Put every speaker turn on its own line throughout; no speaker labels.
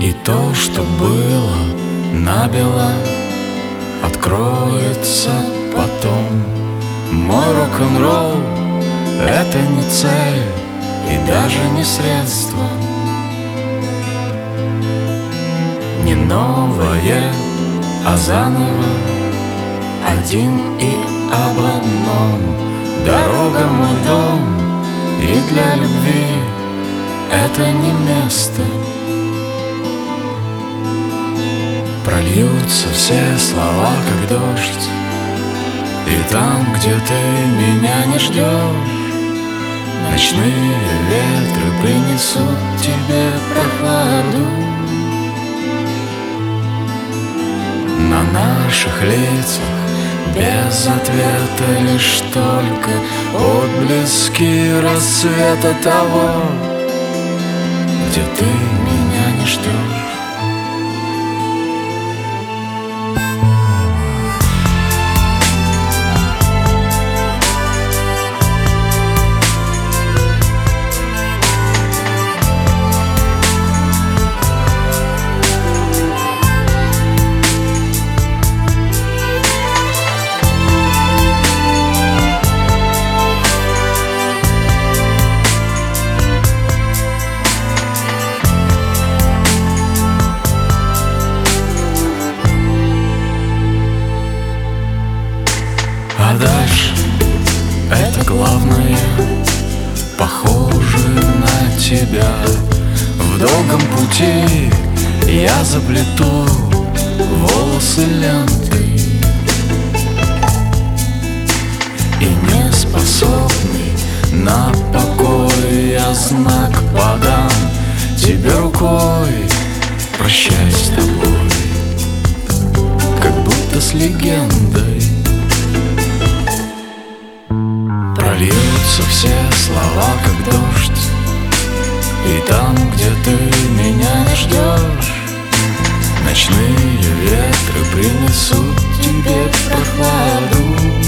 И то, что было набело, откроется потом. Мой рок-н-ролл — это не цель и даже не средство, не новое, а заново, один и об одном. Дорога — мой дом, и для любви это не место. Прольются все слова, как дождь, и там, где ты меня не ждешь, ночные ветры принесут тебе прохладу. На наших лицах без ответа лишь только отблески рассвета того, где ты меня не ждешь. А дальше это главное, похоже на тебя. В долгом пути я заплету волосы лентой, и не способный на покой я знак подам тебе рукой. Прощай с тобой, как будто с легендой. Прольются все слова, как дождь, и там, где ты меня не ждешь, ночные ветры принесут тебе прохладу.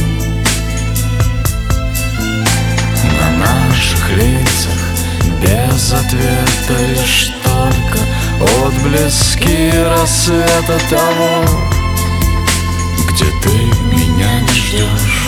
На наших лицах без ответа лишь только отблески рассвета того, где ты меня не ждешь.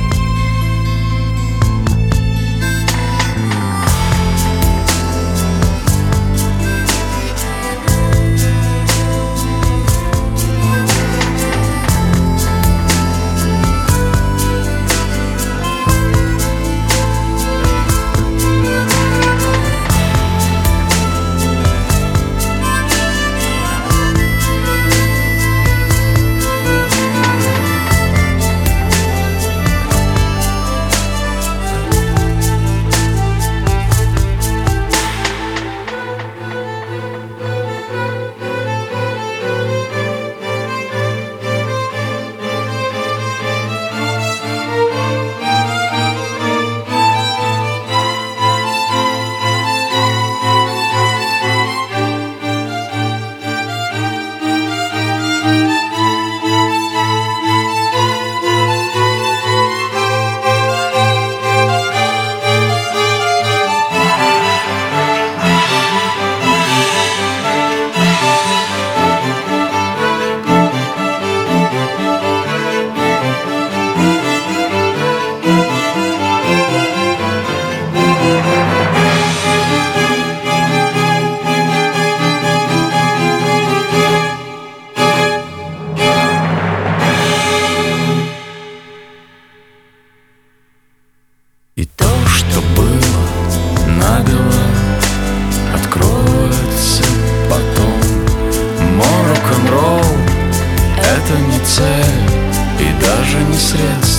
И то, что было набело, откроется потом. Мой рок-н-ролл — это не цель и даже не средство,